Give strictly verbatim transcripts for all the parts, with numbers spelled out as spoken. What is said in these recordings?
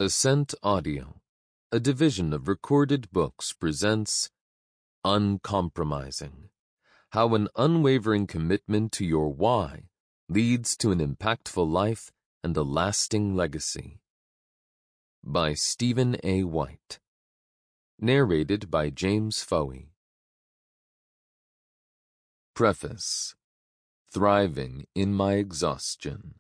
Ascent Audio, a division of Recorded Books, presents Uncompromising: How an Unwavering Commitment to Your Why Leads to an Impactful Life and a Lasting Legacy, by Stephen A. White. Narrated by James Fowey. Preface. Thriving in My Exhaustion.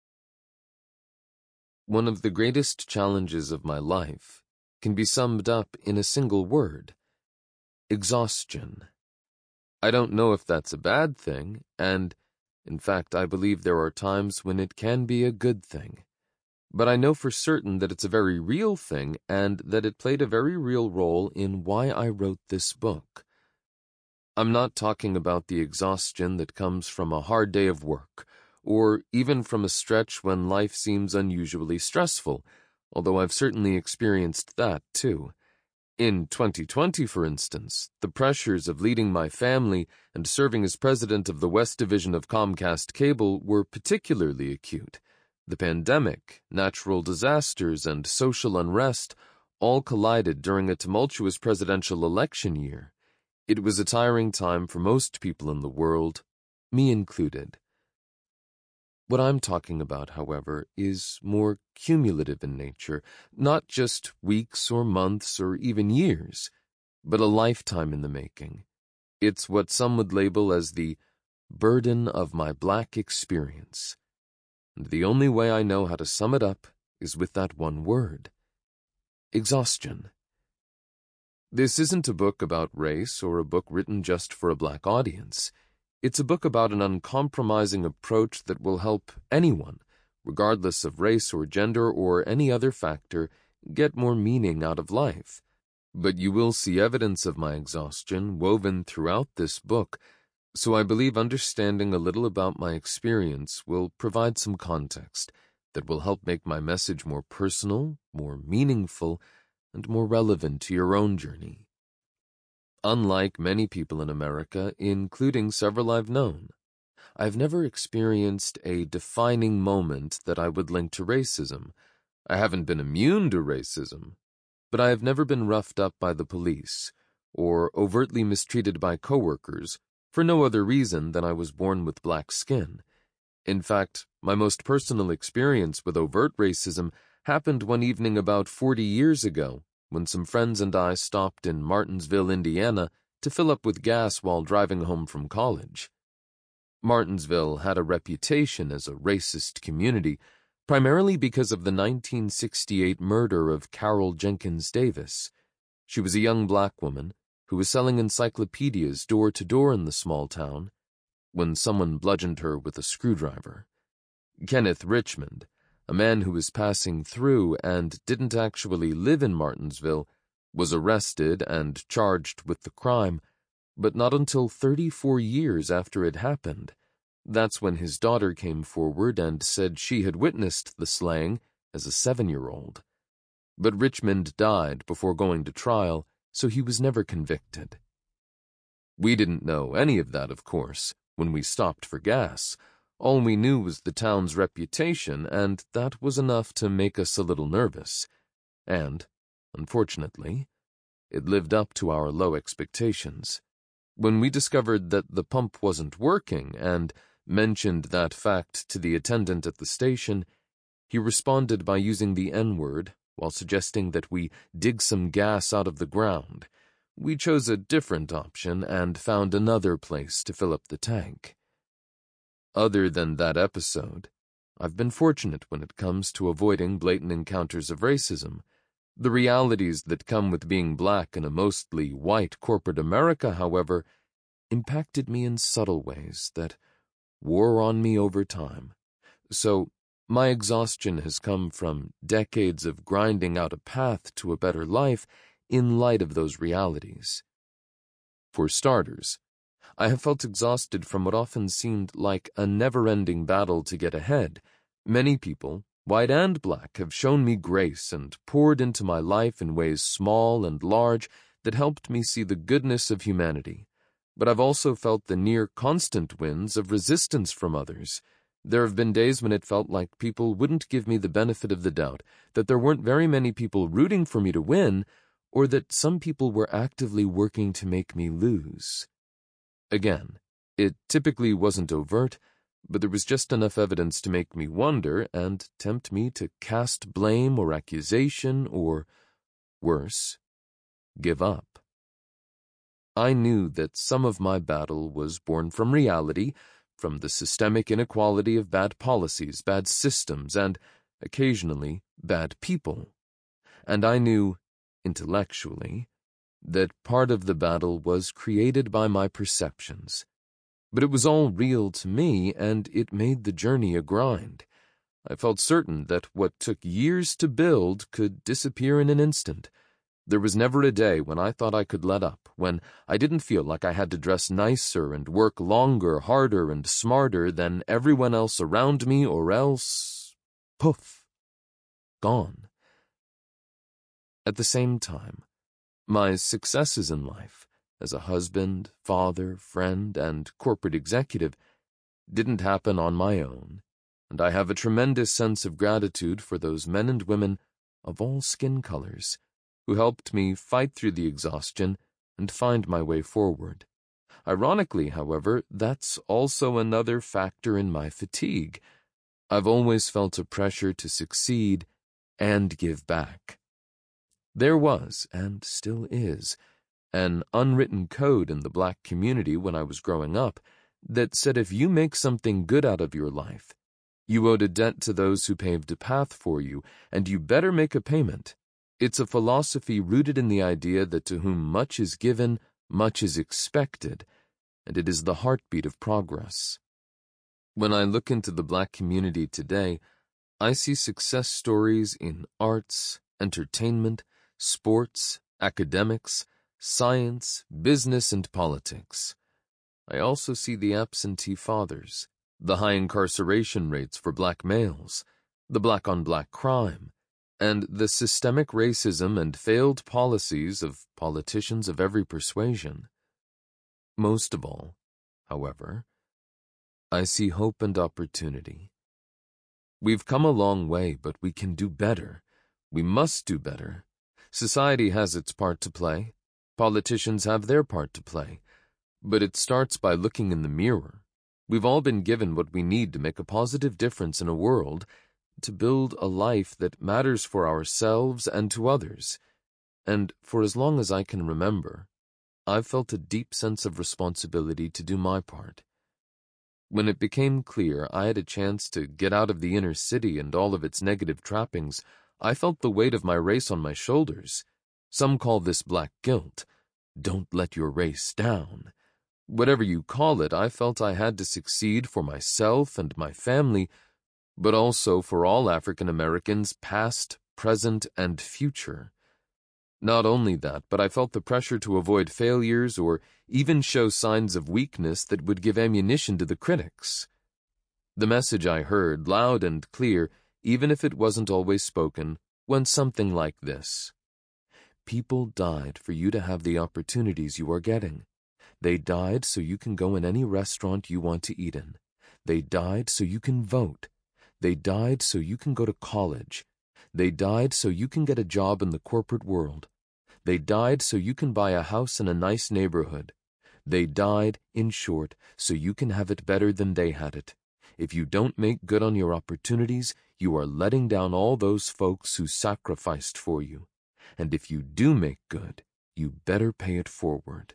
One of the greatest challenges of my life can be summed up in a single word: exhaustion. I don't know if that's a bad thing, and, in fact, I believe there are times when it can be a good thing. But I know for certain that it's a very real thing and that it played a very real role in why I wrote this book. I'm not talking about the exhaustion that comes from a hard day of work, or even from a stretch when life seems unusually stressful, although I've certainly experienced that too. In twenty twenty, for instance, the pressures of leading my family and serving as president of the West Division of Comcast Cable were particularly acute. The pandemic, natural disasters, and social unrest all collided during a tumultuous presidential election year. It was a tiring time for most people in the world, me included. What I'm talking about, however, is more cumulative in nature, not just weeks or months or even years, but a lifetime in the making. It's what some would label as the burden of my black experience. And the only way I know how to sum it up is with that one word: exhaustion. This isn't a book about race or a book written just for a black audience. It's a book about an uncompromising approach that will help anyone, regardless of race or gender or any other factor, get more meaning out of life. But you will see evidence of my exhaustion woven throughout this book, so I believe understanding a little about my experience will provide some context that will help make my message more personal, more meaningful, and more relevant to your own journey. Unlike many people in America, including several I've known, I've never experienced a defining moment that I would link to racism. I haven't been immune to racism, but I have never been roughed up by the police or overtly mistreated by coworkers for no other reason than I was born with black skin. In fact, my most personal experience with overt racism happened one evening about forty years ago, when some friends and I stopped in Martinsville, Indiana, to fill up with gas while driving home from college. Martinsville had a reputation as a racist community, primarily because of the nineteen sixty-eight murder of Carol Jenkins Davis. She was a young black woman who was selling encyclopedias door to door in the small town when someone bludgeoned her with a screwdriver. Kenneth Richmond, a man who was passing through and didn't actually live in Martinsville, was arrested and charged with the crime, but not until thirty-four years after it happened. That's when his daughter came forward and said she had witnessed the slaying as a seven-year-old. But Richmond died before going to trial, so he was never convicted. We didn't know any of that, of course, when we stopped for gas. All we knew was the town's reputation, and that was enough to make us a little nervous. And, unfortunately, it lived up to our low expectations. When we discovered that the pump wasn't working and mentioned that fact to the attendant at the station, he responded by using the N-word while suggesting that we dig some gas out of the ground. We chose a different option and found another place to fill up the tank. Other than that episode, I've been fortunate when it comes to avoiding blatant encounters of racism. The realities that come with being black in a mostly white corporate America, however, impacted me in subtle ways that wore on me over time. So, my exhaustion has come from decades of grinding out a path to a better life in light of those realities. For starters, I have felt exhausted from what often seemed like a never-ending battle to get ahead. Many people, white and black, have shown me grace and poured into my life in ways small and large that helped me see the goodness of humanity. But I've also felt the near-constant winds of resistance from others. There have been days when it felt like people wouldn't give me the benefit of the doubt, that there weren't very many people rooting for me to win, or that some people were actively working to make me lose. Again, it typically wasn't overt, but there was just enough evidence to make me wonder and tempt me to cast blame or accusation or, worse, give up. I knew that some of my battle was born from reality, from the systemic inequality of bad policies, bad systems, and, occasionally, bad people. And I knew, intellectually, that part of the battle was created by my perceptions. But it was all real to me, and it made the journey a grind. I felt certain that what took years to build could disappear in an instant. There was never a day when I thought I could let up, when I didn't feel like I had to dress nicer and work longer, harder, and smarter than everyone else around me, or else, poof, gone. At the same time, my successes in life, as a husband, father, friend, and corporate executive, didn't happen on my own, and I have a tremendous sense of gratitude for those men and women of all skin colors who helped me fight through the exhaustion and find my way forward. Ironically, however, that's also another factor in my fatigue. I've always felt a pressure to succeed and give back. There was, and still is, an unwritten code in the black community when I was growing up that said if you make something good out of your life, you owed a debt to those who paved a path for you, and you better make a payment. It's a philosophy rooted in the idea that to whom much is given, much is expected, and it is the heartbeat of progress. When I look into the black community today, I see success stories in arts, entertainment, sports, academics, science, business, and politics. I also see the absentee fathers, the high incarceration rates for black males, the black-on-black crime, and the systemic racism and failed policies of politicians of every persuasion. Most of all, however, I see hope and opportunity. We've come a long way, but we can do better. We must do better. Society has its part to play. Politicians have their part to play. But it starts by looking in the mirror. We've all been given what we need to make a positive difference in a world, to build a life that matters for ourselves and to others. And for as long as I can remember, I've felt a deep sense of responsibility to do my part. When it became clear I had a chance to get out of the inner city and all of its negative trappings, I felt the weight of my race on my shoulders. Some call this black guilt. Don't let your race down. Whatever you call it, I felt I had to succeed for myself and my family, but also for all African Americans, past, present, and future. Not only that, but I felt the pressure to avoid failures or even show signs of weakness that would give ammunition to the critics. The message I heard, loud and clear, even if it wasn't always spoken, went something like this. People died for you to have the opportunities you are getting. They died so you can go in any restaurant you want to eat in. They died so you can vote. They died so you can go to college. They died so you can get a job in the corporate world. They died so you can buy a house in a nice neighborhood. They died, in short, so you can have it better than they had it. If you don't make good on your opportunities, you are letting down all those folks who sacrificed for you. And if you do make good, you better pay it forward.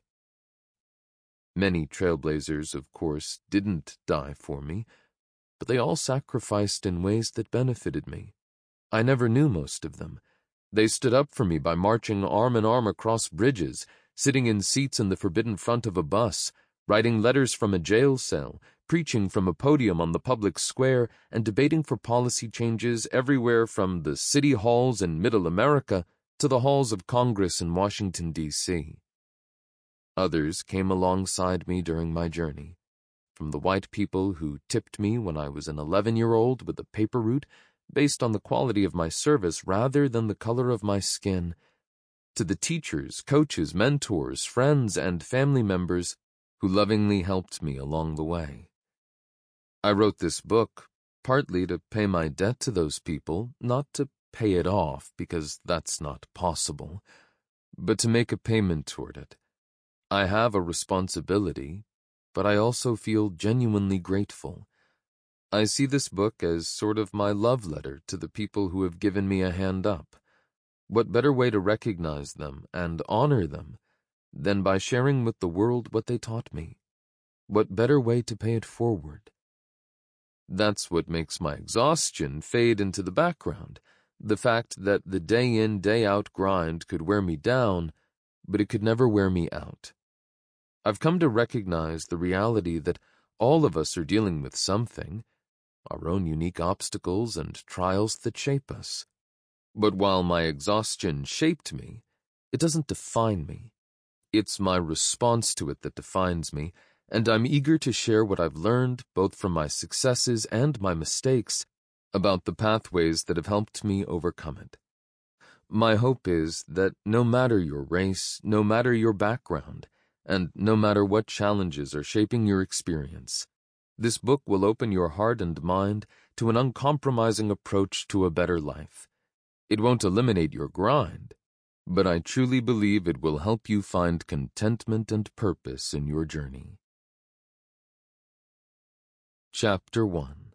Many trailblazers, of course, didn't die for me, but they all sacrificed in ways that benefited me. I never knew most of them. They stood up for me by marching arm in arm across bridges, sitting in seats in the forbidden front of a bus, writing letters from a jail cell, preaching from a podium on the public square, and debating for policy changes everywhere from the city halls in Middle America to the halls of Congress in Washington, D C Others came alongside me during my journey. From the white people who tipped me when I was an eleven-year-old with a paper route based on the quality of my service rather than the color of my skin, to the teachers, coaches, mentors, friends, and family members who lovingly helped me along the way. I wrote this book partly to pay my debt to those people, not to pay it off, because that's not possible, but to make a payment toward it. I have a responsibility, but I also feel genuinely grateful. I see this book as sort of my love letter to the people who have given me a hand up. What better way to recognize them and honor them than by sharing with the world what they taught me? What better way to pay it forward? That's what makes my exhaustion fade into the background, the fact that the day-in, day-out grind could wear me down, but it could never wear me out. I've come to recognize the reality that all of us are dealing with something, our own unique obstacles and trials that shape us. But while my exhaustion shaped me, it doesn't define me. It's my response to it that defines me, and I'm eager to share what I've learned, both from my successes and my mistakes, about the pathways that have helped me overcome it. My hope is that no matter your race, no matter your background, and no matter what challenges are shaping your experience, this book will open your heart and mind to an uncompromising approach to a better life. It won't eliminate your grind, but I truly believe it will help you find contentment and purpose in your journey. Chapter one.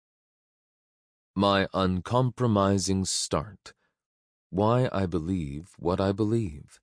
My Uncompromising Start. Why I Believe What I Believe.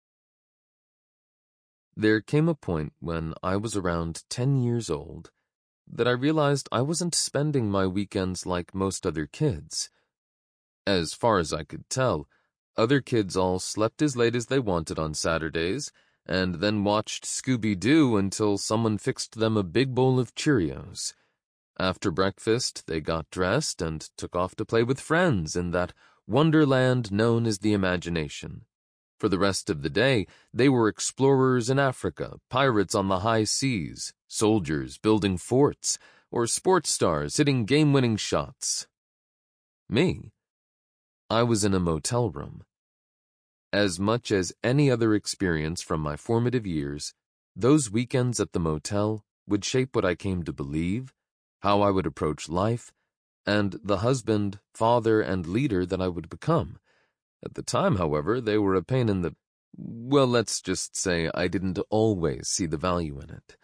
There came a point when I was around ten years old that I realized I wasn't spending my weekends like most other kids. As far as I could tell, other kids all slept as late as they wanted on Saturdays and then watched Scooby-Doo until someone fixed them a big bowl of Cheerios. After breakfast, they got dressed and took off to play with friends in that wonderland known as the imagination. For the rest of the day, they were explorers in Africa, pirates on the high seas, soldiers building forts, or sports stars hitting game-winning shots. Me? I was in a motel room. As much as any other experience from my formative years, those weekends at the motel would shape what I came to believe, how I would approach life, and the husband, father, and leader that I would become. At the time, however, they were a pain in the... Well, let's just say I didn't always see the value in it.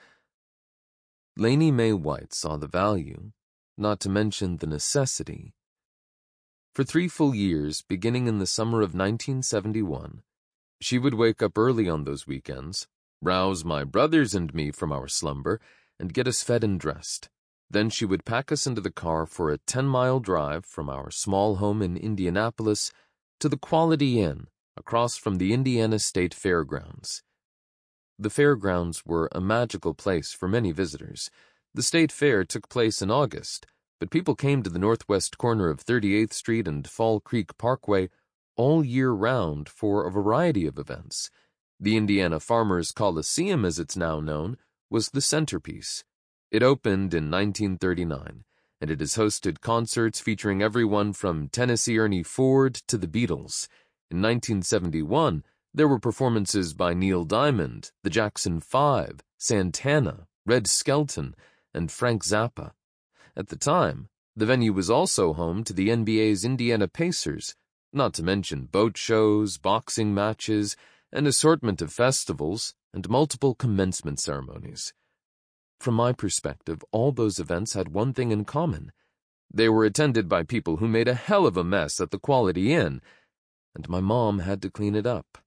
Lainey Mae White saw the value, not to mention the necessity. For three full years, beginning in the summer of nineteen seventy-one, she would wake up early on those weekends, rouse my brothers and me from our slumber, and get us fed and dressed. Then she would pack us into the car for a ten-mile drive from our small home in Indianapolis to the Quality Inn, across from the Indiana State Fairgrounds. The fairgrounds were a magical place for many visitors. The state fair took place in August, but people came to the northwest corner of thirty-eighth Street and Fall Creek Parkway all year round for a variety of events. The Indiana Farmers Coliseum, as it's now known, was the centerpiece. It opened in nineteen thirty-nine, and it has hosted concerts featuring everyone from Tennessee Ernie Ford to the Beatles. In nineteen seventy-one, there were performances by Neil Diamond, the Jackson Five, Santana, Red Skelton, and Frank Zappa. At the time, the venue was also home to the N B A's Indiana Pacers, not to mention boat shows, boxing matches, an assortment of festivals, and multiple commencement ceremonies. From my perspective, all those events had one thing in common. They were attended by people who made a hell of a mess at the Quality Inn, and my mom had to clean it up.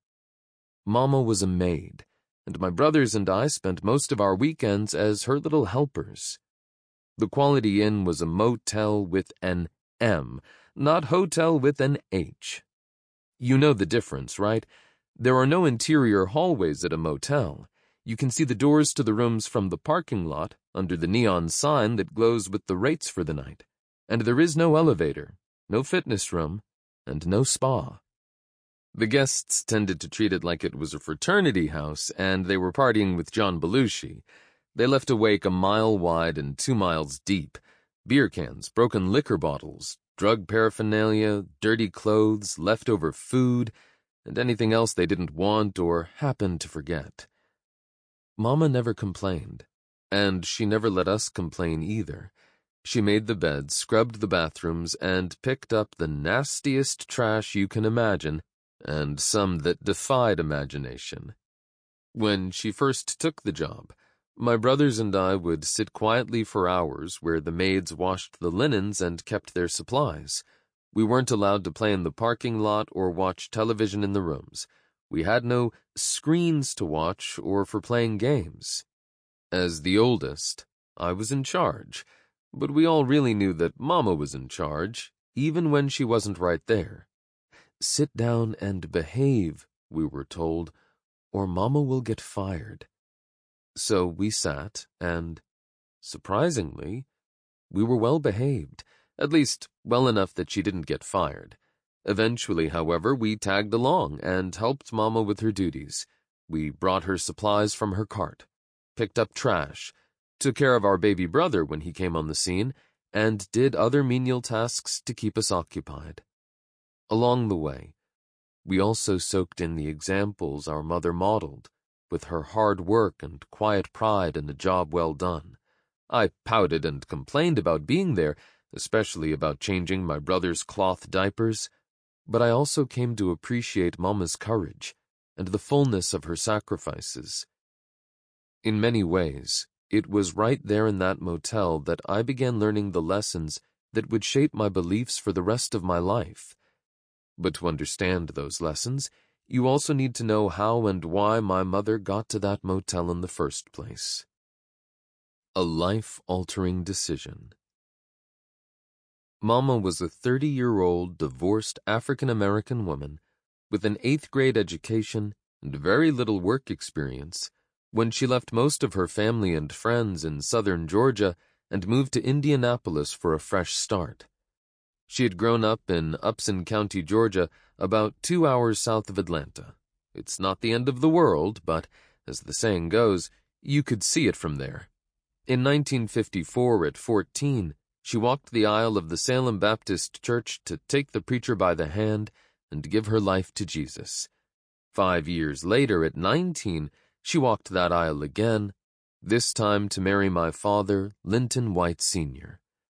Mama was a maid, and my brothers and I spent most of our weekends as her little helpers. The Quality Inn was a motel with an M, not hotel with an H. You know the difference, right? There are no interior hallways at a motel. You can see the doors to the rooms from the parking lot under the neon sign that glows with the rates for the night. And there is no elevator, no fitness room, and no spa. The guests tended to treat it like it was a fraternity house and they were partying with John Belushi. They left a wake a mile wide and two miles deep. Beer cans, broken liquor bottles, drug paraphernalia, dirty clothes, leftover food, and anything else they didn't want or happened to forget. Mama never complained, and she never let us complain either. She made the beds, scrubbed the bathrooms, and picked up the nastiest trash you can imagine, and some that defied imagination. When she first took the job, my brothers and I would sit quietly for hours where the maids washed the linens and kept their supplies. We weren't allowed to play in the parking lot or watch television in the rooms. We had no screens to watch or for playing games. As the oldest, I was in charge, but we all really knew that Mama was in charge, even when she wasn't right there. Sit down and behave, we were told, or Mama will get fired. So we sat, and, surprisingly, we were well behaved, at least well enough that she didn't get fired. Eventually, however, we tagged along and helped Mama with her duties. We brought her supplies from her cart, picked up trash, took care of our baby brother when he came on the scene, and did other menial tasks to keep us occupied. Along the way, we also soaked in the examples our mother modeled, with her hard work and quiet pride in a job well done. I pouted and complained about being there, especially about changing my brother's cloth diapers, but I also came to appreciate Mama's courage and the fullness of her sacrifices. In many ways, it was right there in that motel that I began learning the lessons that would shape my beliefs for the rest of my life. But to understand those lessons, you also need to know how and why my mother got to that motel in the first place. A life-altering decision. Mama was a thirty-year-old divorced African-American woman with an eighth-grade education and very little work experience when she left most of her family and friends in southern Georgia and moved to Indianapolis for a fresh start. She had grown up in Upson County, Georgia, about two hours south of Atlanta. It's not the end of the world, but, as the saying goes, you could see it from there. In nineteen fifty-four, at fourteen, she walked the aisle of the Salem Baptist Church to take the preacher by the hand and give her life to Jesus. Five years later, at nineteen, she walked that aisle again, this time to marry my father, Linton White Senior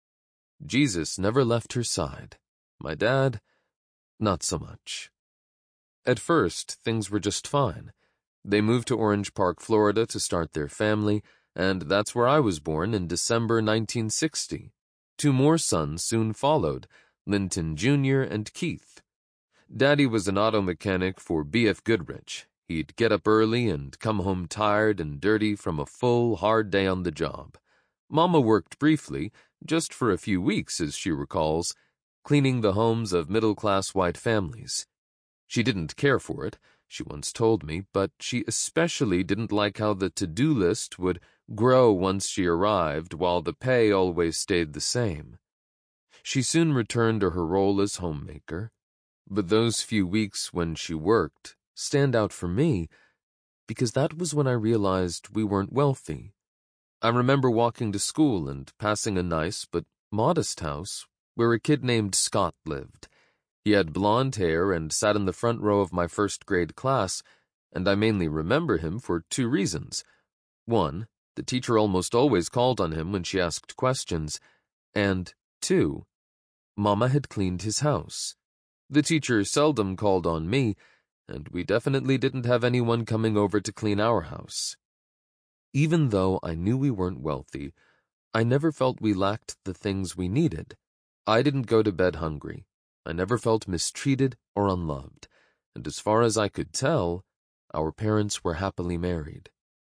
Jesus never left her side. My dad, not so much. At first, things were just fine. They moved to Orange Park, Florida to start their family, and that's where I was born in December nineteen sixty. Two more sons soon followed, Linton Junior and Keith. Daddy was an auto mechanic for B F Goodrich. He'd get up early and come home tired and dirty from a full, hard day on the job. Mama worked briefly, just for a few weeks, as she recalls, cleaning the homes of middle-class white families. She didn't care for it, she once told me, but she especially didn't like how the to-do list would grow once she arrived, while the pay always stayed the same. She soon returned to her role as homemaker, but those few weeks when she worked stand out for me because that was when I realized we weren't wealthy. I remember walking to school and passing a nice but modest house where a kid named Scott lived. He had blonde hair and sat in the front row of my first grade class, and I mainly remember him for two reasons. One, the teacher almost always called on him when she asked questions, and two, Mama had cleaned his house. The teacher seldom called on me, and we definitely didn't have anyone coming over to clean our house. Even though I knew we weren't wealthy, I never felt we lacked the things we needed. I didn't go to bed hungry. I never felt mistreated or unloved, and as far as I could tell, our parents were happily married.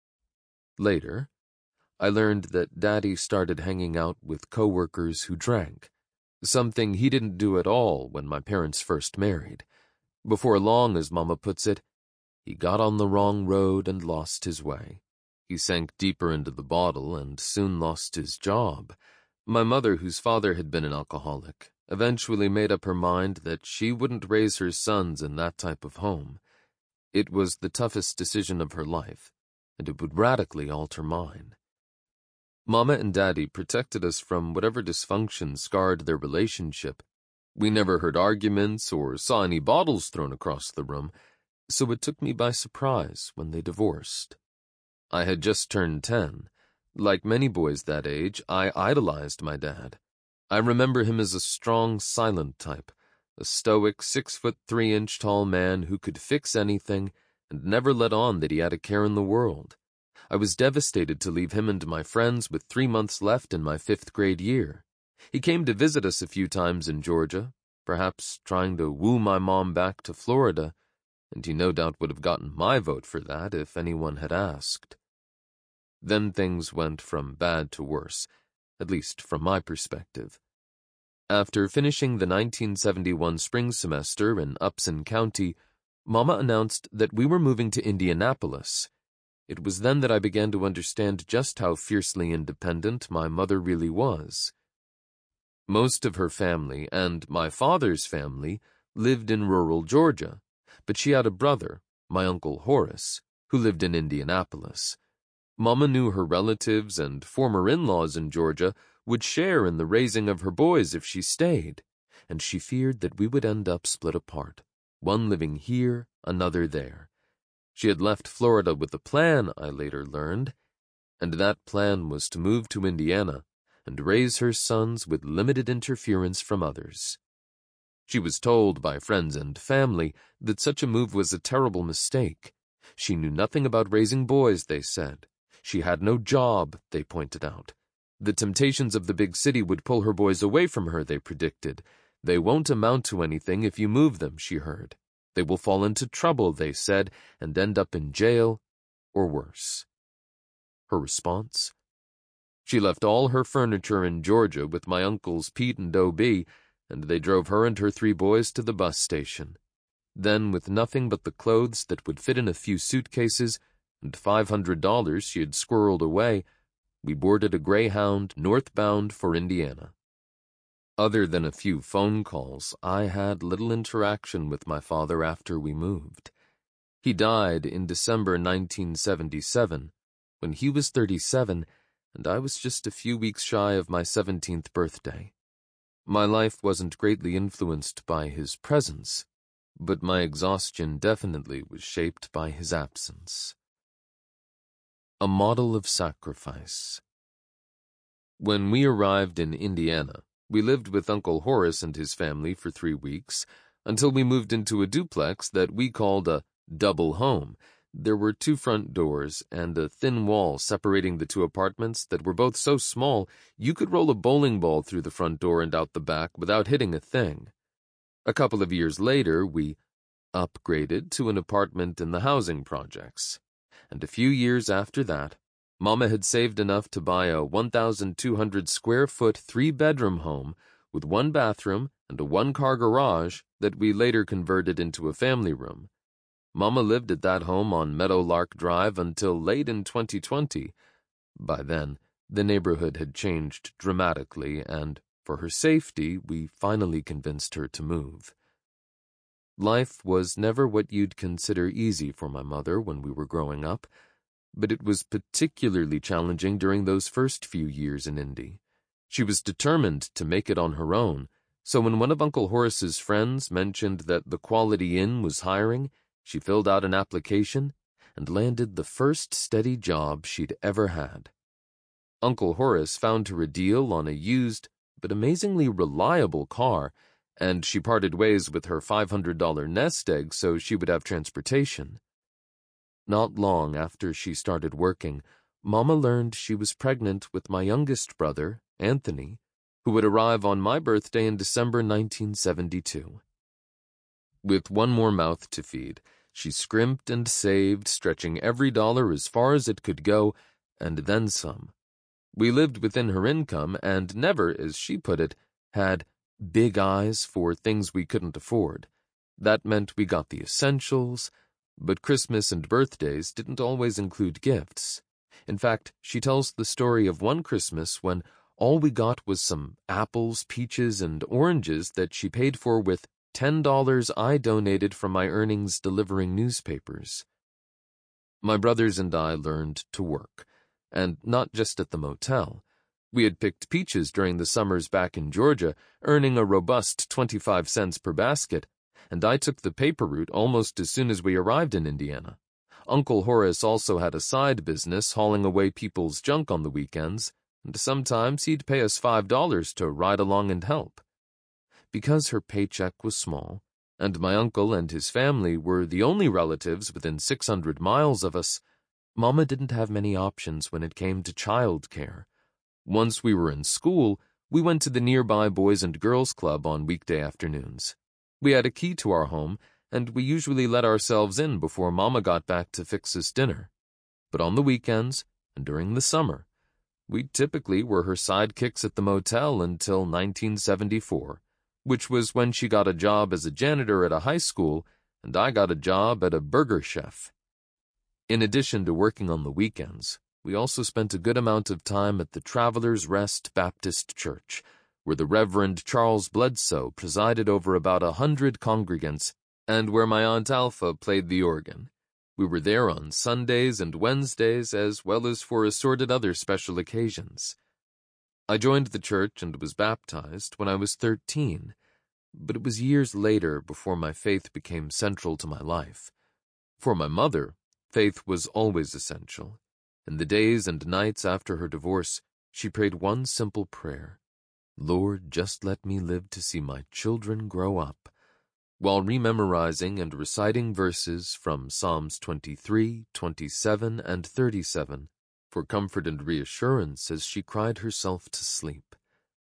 Later, I learned that Daddy started hanging out with coworkers who drank, something he didn't do at all when my parents first married. Before long, as Mama puts it, he got on the wrong road and lost his way. He sank deeper into the bottle and soon lost his job. My mother, whose father had been an alcoholic, eventually made up her mind that she wouldn't raise her sons in that type of home. It was the toughest decision of her life, and it would radically alter mine. Mama and Daddy protected us from whatever dysfunction scarred their relationship. We never heard arguments or saw any bottles thrown across the room, so it took me by surprise when they divorced. I had just turned ten, Like many boys that age, I idolized my dad. I remember him as a strong, silent type, a stoic, six-foot-three-inch-tall man who could fix anything and never let on that he had a care in the world. I was devastated to leave him and my friends with three months left in my fifth grade year. He came to visit us a few times in Georgia, perhaps trying to woo my mom back to Florida, and he no doubt would have gotten my vote for that if anyone had asked. Then things went from bad to worse, at least from my perspective. After finishing the nineteen seventy-one spring semester in Upson County, Mama announced that we were moving to Indianapolis. It was then that I began to understand just how fiercely independent my mother really was. Most of her family, and my father's family, lived in rural Georgia, but she had a brother, my Uncle Horace, who lived in Indianapolis. Mama knew her relatives and former in-laws in Georgia would share in the raising of her boys if she stayed, and she feared that we would end up split apart, one living here, another there. She had left Florida with a plan, I later learned, and that plan was to move to Indiana and raise her sons with limited interference from others. She was told by friends and family that such a move was a terrible mistake. She knew nothing about raising boys, they said. She had no job, they pointed out. The temptations of the big city would pull her boys away from her, they predicted. They won't amount to anything if you move them, she heard. They will fall into trouble, they said, and end up in jail or worse. Her response? She left all her furniture in Georgia with my uncles Pete and O B, and they drove her and her three boys to the bus station. Then, with nothing but the clothes that would fit in a few suitcases and five hundred dollars she had squirreled away, we boarded a Greyhound northbound for Indiana. Other than a few phone calls, I had little interaction with my father after we moved. He died in December nineteen seventy-seven, when he was thirty-seven, and I was just a few weeks shy of my seventeenth birthday. My life wasn't greatly influenced by his presence, but my exhaustion definitely was shaped by his absence. A model of sacrifice. When we arrived in Indiana, we lived with Uncle Horace and his family for three weeks, until we moved into a duplex that we called a double home. There were two front doors and a thin wall separating the two apartments that were both so small you could roll a bowling ball through the front door and out the back without hitting a thing. A couple of years later, we upgraded to an apartment in the housing projects. And a few years after that, Mama had saved enough to buy a one thousand two hundred square foot three-bedroom home with one bathroom and a one-car garage that we later converted into a family room. Mama lived at that home on Meadowlark Drive until late in twenty twenty. By then, the neighborhood had changed dramatically, and for her safety, we finally convinced her to move. Life was never what you'd consider easy for my mother when we were growing up, but it was particularly challenging during those first few years in Indy. She was determined to make it on her own, so when one of Uncle Horace's friends mentioned that the Quality Inn was hiring, she filled out an application and landed the first steady job she'd ever had. Uncle Horace found her a deal on a used but amazingly reliable car, and she parted ways with her five hundred dollar nest egg so she would have transportation. Not long after she started working, Mama learned she was pregnant with my youngest brother, Anthony, who would arrive on my birthday in December nineteen seventy-two. With one more mouth to feed, she scrimped and saved, stretching every dollar as far as it could go, and then some. We lived within her income and never, as she put it, had big eyes for things we couldn't afford. That meant we got the essentials, but Christmas and birthdays didn't always include gifts. In fact, she tells the story of one Christmas when all we got was some apples, peaches, and oranges that she paid for with ten dollars I donated from my earnings delivering newspapers. My brothers and I learned to work, and not just at the motel. We had picked peaches during the summers back in Georgia, earning a robust twenty-five cents per basket, and I took the paper route almost as soon as we arrived in Indiana. Uncle Horace also had a side business hauling away people's junk on the weekends, and sometimes he'd pay us five dollars to ride along and help. Because her paycheck was small, and my uncle and his family were the only relatives within six hundred miles of us, Mama didn't have many options when it came to child care. Once we were in school, we went to the nearby Boys and Girls Club on weekday afternoons. We had a key to our home, and we usually let ourselves in before Mama got back to fix us dinner. But on the weekends, and during the summer, we typically were her sidekicks at the motel until nineteen seventy-four, which was when she got a job as a janitor at a high school, and I got a job at a burger chef. In addition to working on the weekends, we also spent a good amount of time at the Travelers Rest Baptist Church, where the Reverend Charles Bledsoe presided over about a hundred congregants, and where my Aunt Alpha played the organ. We were there on Sundays and Wednesdays, as well as for assorted other special occasions. I joined the church and was baptized when I was thirteen, but it was years later before my faith became central to my life. For my mother, faith was always essential. In the days and nights after her divorce, she prayed one simple prayer: "Lord, just let me live to see my children grow up," while rememorizing and reciting verses from Psalms twenty-three, twenty-seven, and thirty-seven for comfort and reassurance as she cried herself to sleep.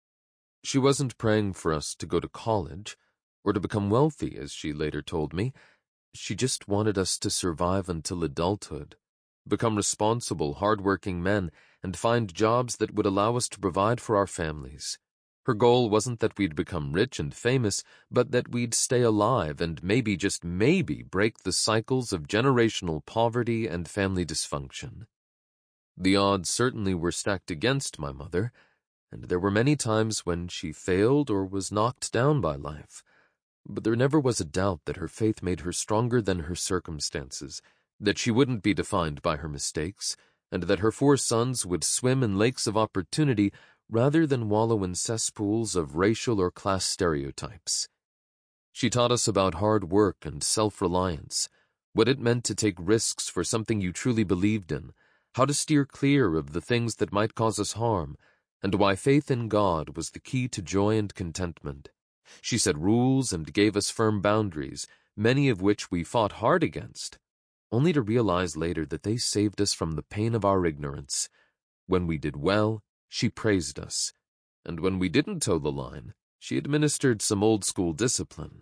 She wasn't praying for us to go to college or to become wealthy, as she later told me. She just wanted us to survive until adulthood, become responsible, hard-working men, and find jobs that would allow us to provide for our families. Her goal wasn't that we'd become rich and famous, but that we'd stay alive and maybe, just maybe, break the cycles of generational poverty and family dysfunction. The odds certainly were stacked against my mother, and there were many times when she failed or was knocked down by life. But there never was a doubt that her faith made her stronger than her circumstances, that she wouldn't be defined by her mistakes, and that her four sons would swim in lakes of opportunity rather than wallow in cesspools of racial or class stereotypes. She taught us about hard work and self-reliance, what it meant to take risks for something you truly believed in, how to steer clear of the things that might cause us harm, and why faith in God was the key to joy and contentment. She set rules and gave us firm boundaries, many of which we fought hard against, only to realize later that they saved us from the pain of our ignorance. When we did well, she praised us, and when we didn't toe the line, she administered some old-school discipline.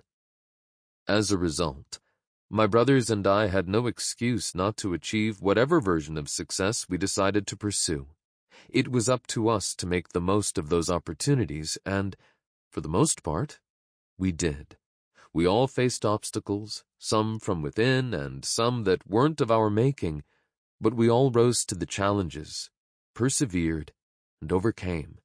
As a result, my brothers and I had no excuse not to achieve whatever version of success we decided to pursue. It was up to us to make the most of those opportunities, and, for the most part, we did. We all faced obstacles, some from within and some that weren't of our making, but we all rose to the challenges, persevered, and overcame.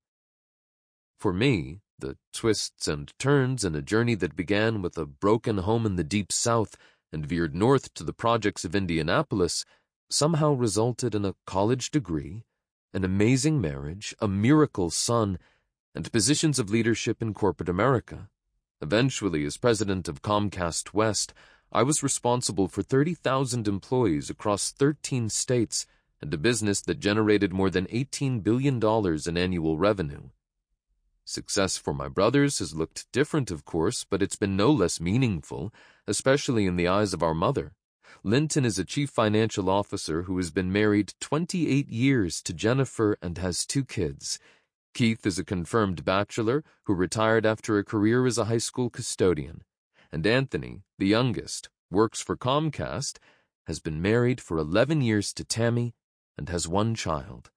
For me, the twists and turns in a journey that began with a broken home in the deep South and veered north to the projects of Indianapolis somehow resulted in a college degree, an amazing marriage, a miracle son, and positions of leadership in corporate America. Eventually, as president of Comcast West, I was responsible for thirty thousand employees across thirteen states and a business that generated more than eighteen billion dollars in annual revenue. Success for my brothers has looked different, of course, but it's been no less meaningful, especially in the eyes of our mother. Linton is a chief financial officer who has been married twenty-eight years to Jennifer and has two kids. Keith is a confirmed bachelor who retired after a career as a high school custodian. And Anthony, the youngest, works for Comcast, has been married for eleven years to Tammy, and has one child.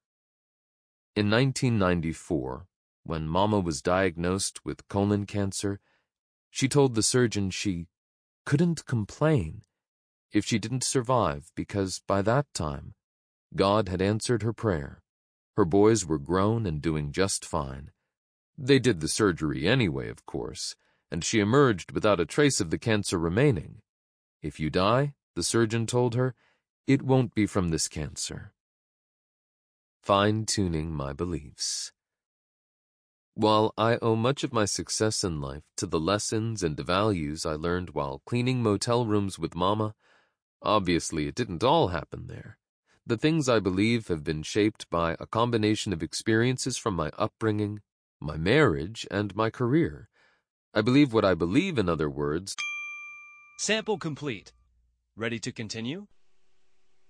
In nineteen ninety-four, when Mama was diagnosed with colon cancer, she told the surgeon she couldn't complain if she didn't survive because by that time, God had answered her prayer. Her boys were grown and doing just fine. They did the surgery anyway, of course, and she emerged without a trace of the cancer remaining. If you die, the surgeon told her, it won't be from this cancer. Fine-tuning my beliefs. While I owe much of my success in life to the lessons and values I learned while cleaning motel rooms with Mama, Obviously, it didn't all happen there. The things I believe have been shaped by a combination of experiences from my upbringing, my marriage, and my career. I believe what I believe, in other words. Sample complete. Ready to continue?